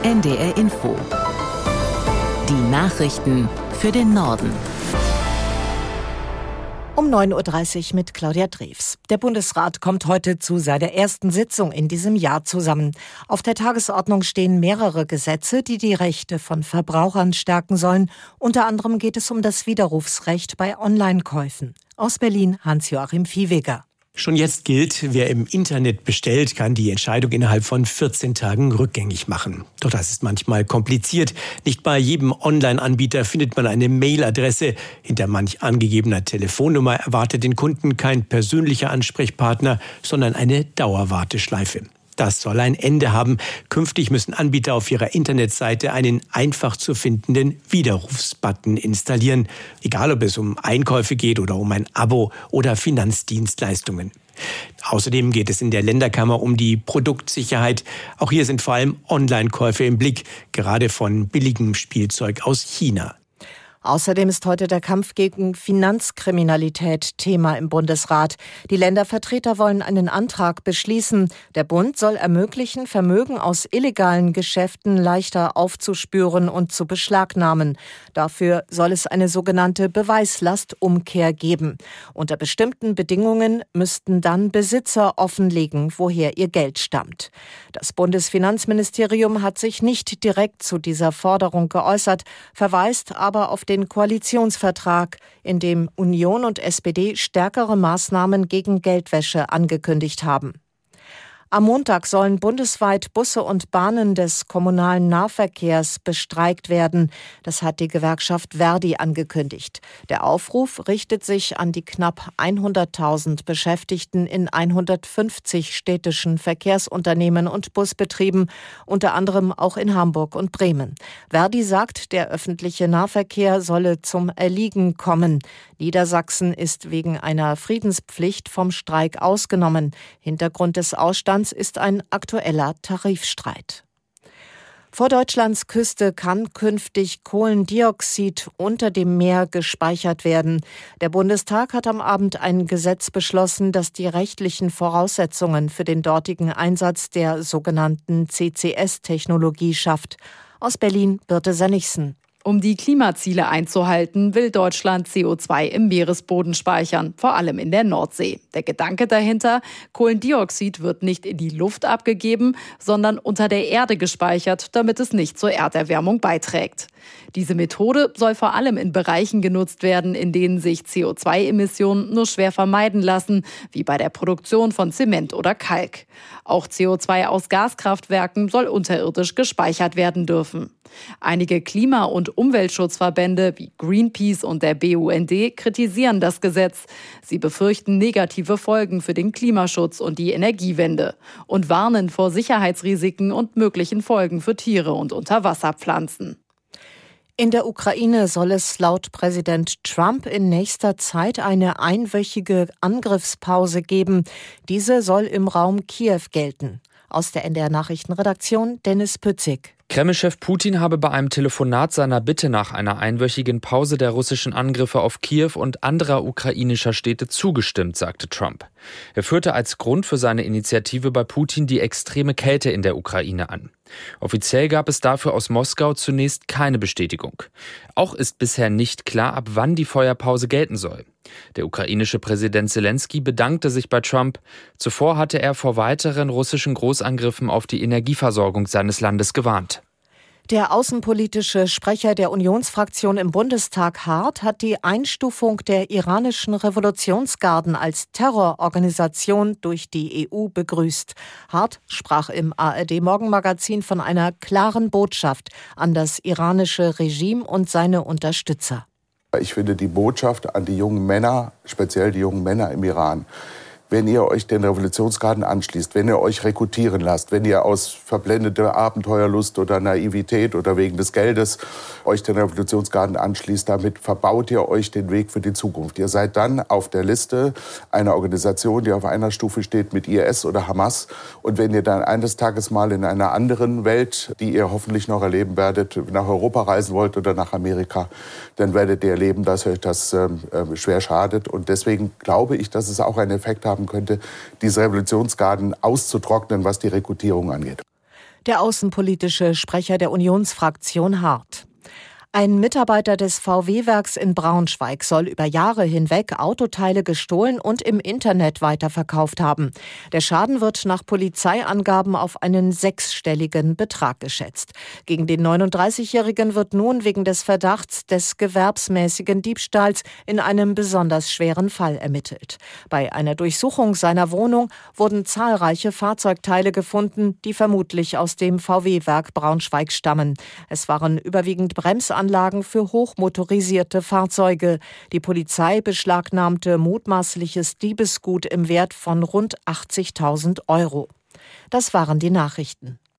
NDR Info. Die Nachrichten für den Norden. Um 9.30 Uhr mit Claudia Drews. Der Bundesrat kommt heute zu seiner ersten Sitzung in diesem Jahr zusammen. Auf der Tagesordnung stehen mehrere Gesetze, die die Rechte von Verbrauchern stärken sollen. Unter anderem geht es um das Widerrufsrecht bei Online-Käufen. Aus Berlin Hans-Joachim Viehweger. Schon jetzt gilt, wer im Internet bestellt, kann die Entscheidung innerhalb von 14 Tagen rückgängig machen. Doch das ist manchmal kompliziert. Nicht bei jedem Online-Anbieter findet man eine Mailadresse. Hinter manch angegebener Telefonnummer erwartet den Kunden kein persönlicher Ansprechpartner, sondern eine Dauerwarteschleife. Das soll ein Ende haben. Künftig müssen Anbieter auf ihrer Internetseite einen einfach zu findenden Widerrufsbutton installieren. Egal, ob es um Einkäufe geht oder um ein Abo oder Finanzdienstleistungen. Außerdem geht es in der Länderkammer um die Produktsicherheit. Auch hier sind vor allem Online-Käufe im Blick, gerade von billigem Spielzeug aus China. Außerdem ist heute der Kampf gegen Finanzkriminalität Thema im Bundesrat. Die Ländervertreter wollen einen Antrag beschließen. Der Bund soll ermöglichen, Vermögen aus illegalen Geschäften leichter aufzuspüren und zu beschlagnahmen. Dafür soll es eine sogenannte Beweislastumkehr geben. Unter bestimmten Bedingungen müssten dann Besitzer offenlegen, woher ihr Geld stammt. Das Bundesfinanzministerium hat sich nicht direkt zu dieser Forderung geäußert, verweist aber auf den Koalitionsvertrag, in dem Union und SPD stärkere Maßnahmen gegen Geldwäsche angekündigt haben. Am Montag sollen bundesweit Busse und Bahnen des kommunalen Nahverkehrs bestreikt werden. Das hat die Gewerkschaft Verdi angekündigt. Der Aufruf richtet sich an die knapp 100.000 Beschäftigten in 150 städtischen Verkehrsunternehmen und Busbetrieben, unter anderem auch in Hamburg und Bremen. Verdi sagt, der öffentliche Nahverkehr solle zum Erliegen kommen. Niedersachsen ist wegen einer Friedenspflicht vom Streik ausgenommen. Hintergrund des Ausstands ist ein aktueller Tarifstreit. Vor Deutschlands Küste kann künftig Kohlendioxid unter dem Meer gespeichert werden. Der Bundestag hat am Abend ein Gesetz beschlossen, das die rechtlichen Voraussetzungen für den dortigen Einsatz der sogenannten CCS-Technologie schafft. Aus Berlin Birte Sennigsen. Um die Klimaziele einzuhalten, will Deutschland CO2 im Meeresboden speichern, vor allem in der Nordsee. Der Gedanke dahinter: Kohlendioxid wird nicht in die Luft abgegeben, sondern unter der Erde gespeichert, damit es nicht zur Erderwärmung beiträgt. Diese Methode soll vor allem in Bereichen genutzt werden, in denen sich CO2-Emissionen nur schwer vermeiden lassen, wie bei der Produktion von Zement oder Kalk. Auch CO2 aus Gaskraftwerken soll unterirdisch gespeichert werden dürfen. Einige Klima- und Umweltschutzverbände wie Greenpeace und der BUND kritisieren das Gesetz. Sie befürchten negative Folgen für den Klimaschutz und die Energiewende und warnen vor Sicherheitsrisiken und möglichen Folgen für Tiere und Unterwasserpflanzen. In der Ukraine soll es laut Präsident Trump in nächster Zeit eine einwöchige Angriffspause geben. Diese soll im Raum Kiew gelten. Aus der NDR Nachrichtenredaktion Dennis Pützig. Kreml-Chef Putin habe bei einem Telefonat seiner Bitte nach einer einwöchigen Pause der russischen Angriffe auf Kiew und anderer ukrainischer Städte zugestimmt, sagte Trump. Er führte als Grund für seine Initiative bei Putin die extreme Kälte in der Ukraine an. Offiziell gab es dafür aus Moskau zunächst keine Bestätigung. Auch ist bisher nicht klar, ab wann die Feuerpause gelten soll. Der ukrainische Präsident Zelensky bedankte sich bei Trump. Zuvor hatte er vor weiteren russischen Großangriffen auf die Energieversorgung seines Landes gewarnt. Der außenpolitische Sprecher der Unionsfraktion im Bundestag, Hart, hat die Einstufung der iranischen Revolutionsgarden als Terrororganisation durch die EU begrüßt. Hart sprach im ARD-Morgenmagazin von einer klaren Botschaft an das iranische Regime und seine Unterstützer. Ich finde die Botschaft an die jungen Männer, speziell die jungen Männer im Iran: Wenn ihr euch den Revolutionsgarden anschließt, wenn ihr euch rekrutieren lasst, wenn ihr aus verblendeter Abenteuerlust oder Naivität oder wegen des Geldes euch den Revolutionsgarden anschließt, damit verbaut ihr euch den Weg für die Zukunft. Ihr seid dann auf der Liste einer Organisation, die auf einer Stufe steht mit IS oder Hamas. Und wenn ihr dann eines Tages mal in einer anderen Welt, die ihr hoffentlich noch erleben werdet, nach Europa reisen wollt oder nach Amerika, dann werdet ihr erleben, dass euch das schwer schadet. Und deswegen glaube ich, dass es auch einen Effekt haben könnte, diese Revolutionsgarden auszutrocknen, was die Rekrutierung angeht. Der außenpolitische Sprecher der Unionsfraktion Hart. Ein Mitarbeiter des VW-Werks in Braunschweig soll über Jahre hinweg Autoteile gestohlen und im Internet weiterverkauft haben. Der Schaden wird nach Polizeiangaben auf einen 6-stelligen Betrag geschätzt. Gegen den 39-Jährigen wird nun wegen des Verdachts des gewerbsmäßigen Diebstahls in einem besonders schweren Fall ermittelt. Bei einer Durchsuchung seiner Wohnung wurden zahlreiche Fahrzeugteile gefunden, die vermutlich aus dem VW-Werk Braunschweig stammen. Es waren überwiegend Bremsanlagen für hochmotorisierte Fahrzeuge. Die Polizei beschlagnahmte mutmaßliches Diebesgut im Wert von rund 80.000 €. Das waren die Nachrichten.